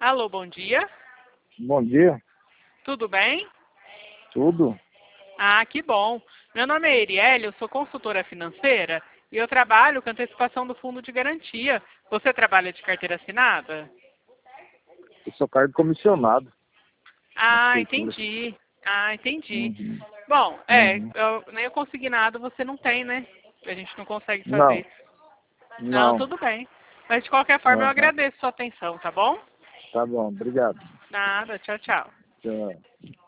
Alô, bom dia. Bom dia, Tudo bem? tudo? Ah, que bom. Meu nome é Erielle, eu sou consultora financeira e eu trabalho com antecipação do fundo de garantia. Você trabalha de carteira assinada? Eu sou cargo comissionado na Ah, prefeitura. entendi. Ah, entendi. Uhum, Bom, uhum. nem o consignado você não tem, né? A gente não consegue Não, fazer. Não, não. tudo bem. Mas de qualquer forma eu Aham. agradeço sua atenção, tá bom? Tá bom, obrigado. Nada, tchau, tchau. Tchau.